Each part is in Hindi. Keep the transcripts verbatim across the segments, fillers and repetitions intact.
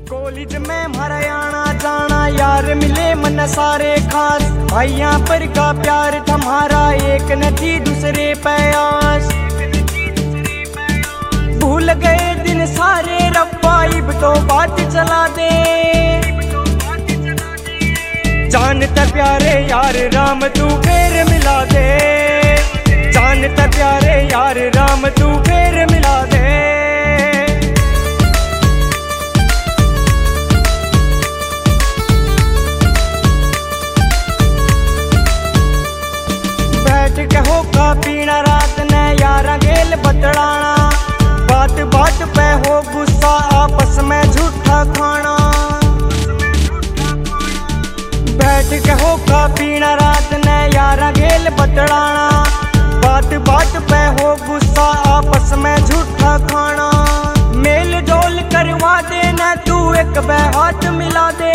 कॉलेज में हमारा आना जाना यार मिले मन सारे खास, भाइयां पर का प्यार तुम्हारा एक नथी दूसरे प्यास। भूल गए दिन सारे रब्बा इब तो बात चला दे, जानता प्यारे यार राम तू फिर मिला दे, जानता प्यारे यार राम तू फिर मिला दे। बैठ के होका पीना रात ने यारा गेल बतलाना, बात बात पे हो गुस्सा आपस में झूठा खाना। बैठ के होका पीना रात ने यारा गेल बतलाना, बात बात पे हो गुस्सा आपस में झूठा खाना। मेल जोल करवा देना तू एक बे हाथ मिला दे,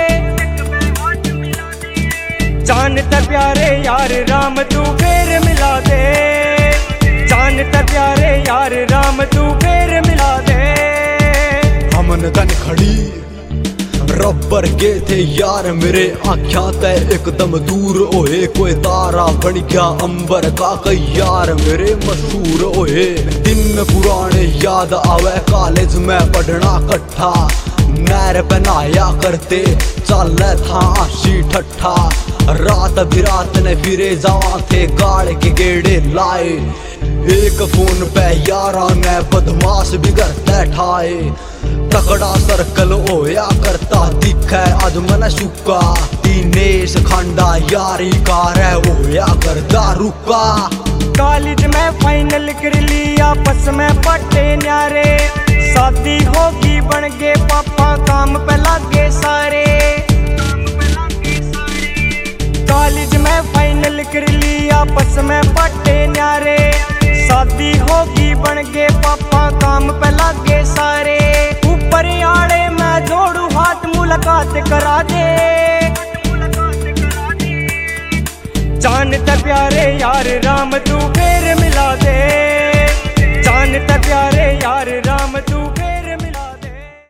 जानता प्यारे यार राम तू फिर मिला दे, जानता प्यारे यार राम तू फिर मिला दे। हमन तन खड़ी रब्बर के थे यार मेरे आख्या तय एकदम दूर ओए, कोई तारा बन गया अंबर का कई यार मेरे मशहूर ओए। दिन पुराने याद आवे कॉलेज में पढ़ना कट्ठा, नैर पहनाया करते चल था आशी ठट्ठा। रात बिरात ने फिरे जवा थे गाड़ के गेड़े लाए, एक फोन पे यारा ने बदमाश भी करते ठाए। तकड़ा सर्कल होया करता दिखे अज मन शुका, दिनेश खंडा यारी कार होया करदा रुका। कॉलेज में फाइनल कर लिया आपस में पट्टे न्यारे, शादी होगी बन गए पापा काम पे लागे सारे। कॉलेज में फाइनल कर लिया आपस में पट्टे न्यारे, शादी होगी बन गए पापा काम पे लागे सारे। ऊपर आड़े मैं जोड़ू हाथ मुलाकात करा दे, जानता प्यारे यार राम तू फिर मिला दे, जानता प्यारे यार